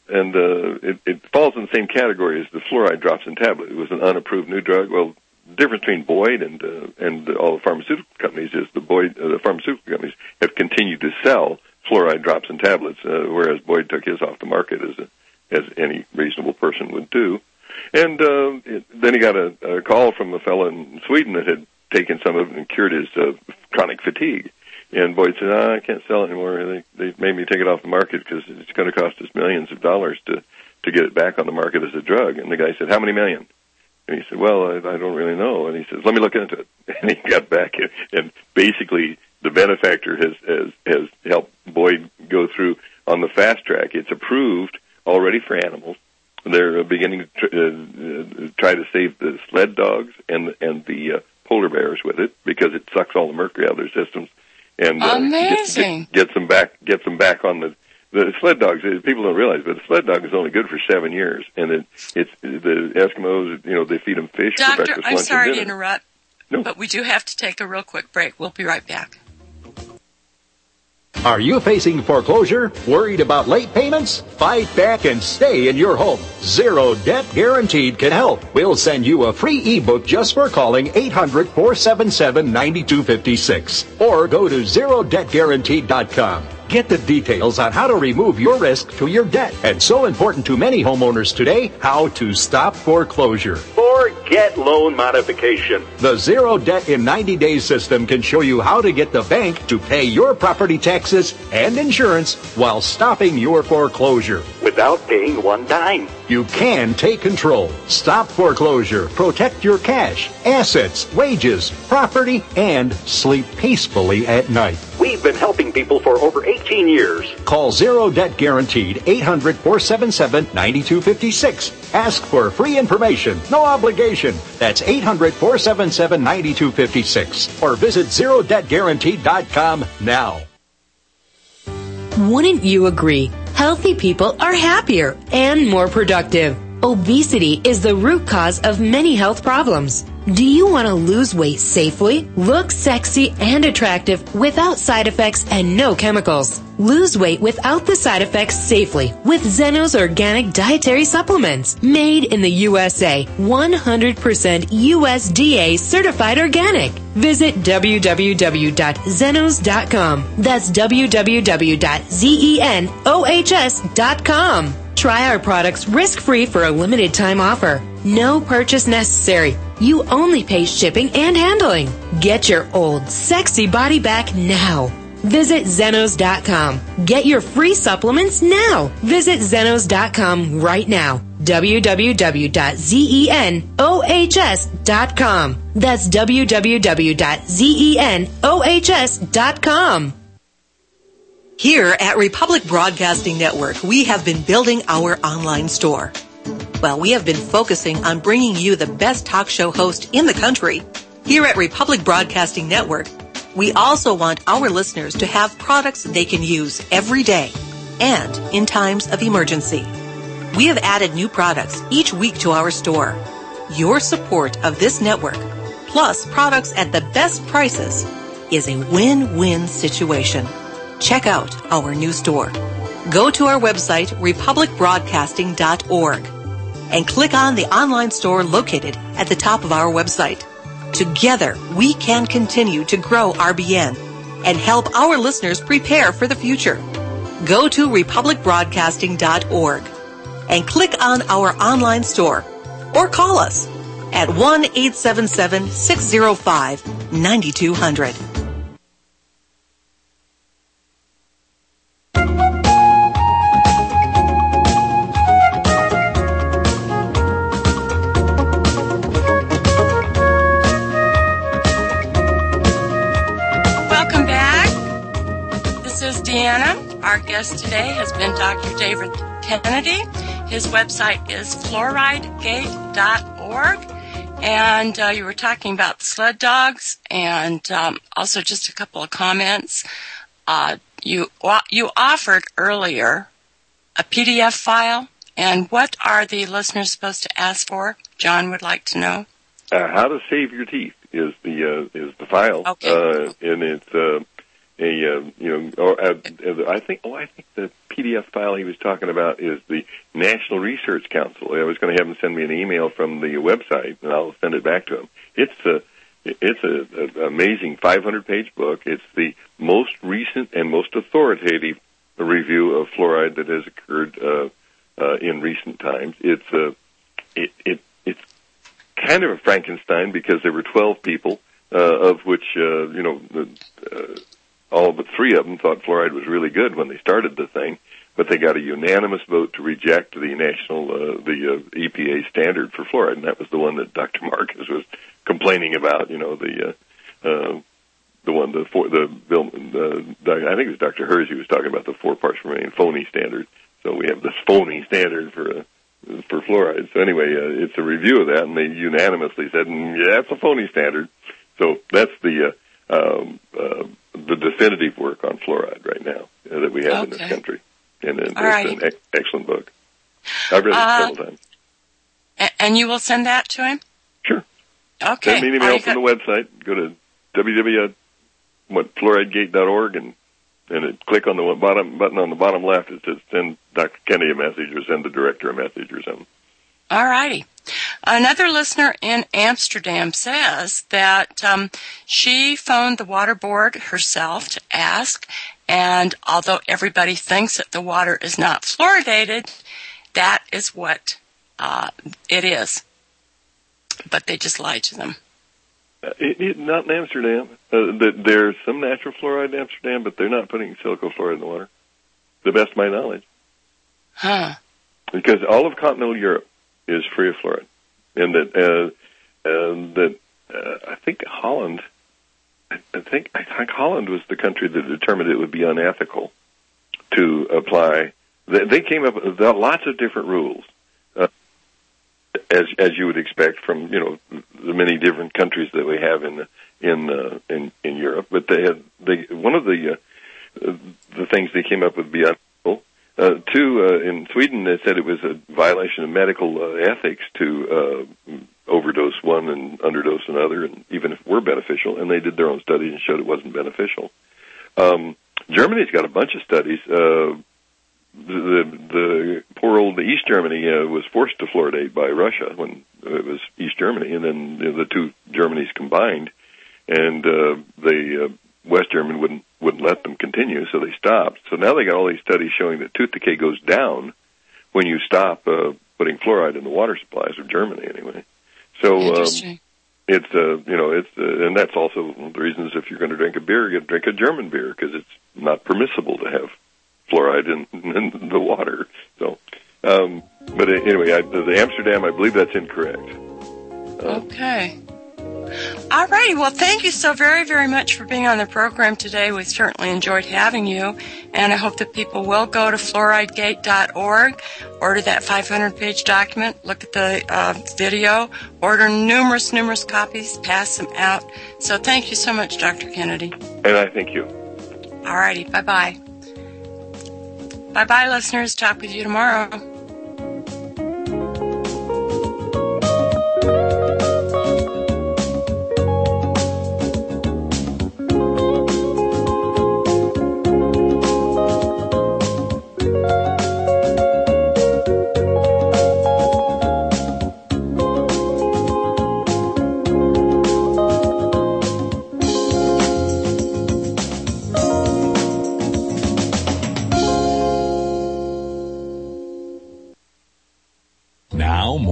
it falls in the same category as the fluoride drops and tablet. It was an unapproved new drug. Well, the difference between Boyd and all the pharmaceutical companies is the pharmaceutical companies have continued to sell fluoride drops and tablets, whereas Boyd took his off the market as any reasonable person would do. And then he got a call from a fellow in Sweden that had taken some of it and cured his chronic fatigue. And Boyd said, I can't sell it anymore. They made me take it off the market because it's going to cost us millions of dollars to get it back on the market as a drug. And the guy said, how many million? And he said, well, I don't really know. And he says, let me look into it. And he got back, and basically the benefactor has helped Boyd go through on the fast track. It's approved already for animals. They're beginning to try to save the sled dogs and the polar bears with it because it sucks all the mercury out of their systems. And amazing. Gets them back on the sled dogs. People don't realize, but the sled dog is only good for 7 years, and it's the Eskimos. They feed them fish for Doctor, breakfast, I'm lunch, sorry and to dinner. interrupt, but we do have to take a real quick break. We'll be right back. Are you facing foreclosure? Worried about late payments? Fight back and stay in your home. Zero Debt Guaranteed can help. We'll send you a free ebook just for calling 800-477-9256. Or go to ZeroDebtGuaranteed.com. Get the details on how to remove your risk to your debt. And so important to many homeowners today, how to stop foreclosure. Forget loan modification. The Zero Debt in 90 Days system can show you how to get the bank to pay your property taxes and insurance while stopping your foreclosure without paying one dime. You can take control, stop foreclosure, protect your cash, assets, wages, property, and sleep peacefully at night. We've been helping people for over 18 years. Call Zero Debt Guaranteed, 800-477-9256. Ask for free information, no obligation. That's 800-477-9256. Or visit ZeroDebtGuaranteed.com now. Wouldn't you agree? Healthy people are happier and more productive. Obesity is the root cause of many health problems. Do you want to lose weight safely, look sexy and attractive without side effects and no chemicals? Lose weight without the side effects safely with Zeno's organic dietary supplements. Made in the USA, 100% USDA certified organic. Visit www.zenos.com. That's www.zenos.com. Try our products risk-free for a limited time offer. No purchase necessary. You only pay shipping and handling. Get your old sexy body back now. Visit Zenos.com. Get your free supplements now. Visit Zenos.com right now. www.zenos.com. That's www.zenos.com. Here at Republic Broadcasting Network, we have been building our online store. Well, we have been focusing on bringing you the best talk show host in the country. Here at Republic Broadcasting Network, we also want our listeners to have products they can use every day and in times of emergency. We have added new products each week to our store. Your support of this network, plus products at the best prices, is a win-win situation. Check out our new store. Go to our website, republicbroadcasting.org, and click on the online store located at the top of our website. Together, we can continue to grow RBN and help our listeners prepare for the future. Go to republicbroadcasting.org and click on our online store or call us at 1-877-605-9200. Our guest today has been Dr. David Kennedy. His website is fluoridegate.org. And you were talking about sled dogs, and also just a couple of comments. You offered earlier a PDF file, and what are the listeners supposed to ask for? John would like to know. How to Save Your Teeth is the file. Okay. And I think the PDF file he was talking about is the National Research Council. I was going to have him send me an email from the website, and I'll send it back to him. It's an amazing 500-page book. It's the most recent and most authoritative review of fluoride that has occurred in recent times. It's kind of a Frankenstein because there were 12 people, of which all but 3 of them thought fluoride was really good when they started the thing, but they got a unanimous vote to reject the the EPA standard for fluoride, and that was the one that Dr. Marcus was complaining about. The one I think it was Dr. Hersey was talking about the 4 parts per million phony standard. So we have this phony standard for fluoride. So anyway, it's a review of that, and they unanimously said, yeah, it's a phony standard. So that's the definitive work on fluoride right now that we have in this country. And it's an excellent book. I've read it several times. And you will send that to him? Sure. Okay. Send me an email from the website. Go to www.fluoridegate.org and click on the button on the bottom left. It says send Dr. Kennedy a message or send the director a message or something. All righty. Another listener in Amsterdam says that she phoned the water board herself to ask, and although everybody thinks that the water is not fluoridated, that is what it is. But they just lied to them. Not in Amsterdam. There's some natural fluoride in Amsterdam, but they're not putting silico fluoride in the water, to the best of my knowledge. Huh. Because all of continental Europe is free of fluoride. And that I think Holland, I think Holland was the country that determined it would be unethical to apply. They came up with lots of different rules, as you would expect from the many different countries that we have in Europe. But one of the things they came up with be unethical. In Sweden, they said it was a violation of medical ethics to overdose one and underdose another, and even if it were beneficial, and they did their own studies and showed it wasn't beneficial. Germany's got a bunch of studies. The poor old East Germany was forced to fluoridate by Russia when it was East Germany, and then the 2 Germanys combined, and West Germany wouldn't let them continue, so they stopped. So now they got all these studies showing that tooth decay goes down when you stop putting fluoride in the water supplies of Germany, anyway. So and that's also one of the reasons if you're going to drink a beer, you got to drink a German beer because it's not permissible to have fluoride in the water. So, but anyway, the Amsterdam, I believe that's incorrect. Okay. All righty. Well, thank you so very, very much for being on the program today. We certainly enjoyed having you, and I hope that people will go to fluoridegate.org, order that 500-page document, look at the video, order numerous copies, pass them out. So thank you so much, Dr. Kennedy. And I thank you. All righty. Bye-bye. Bye-bye, listeners. Talk with you tomorrow.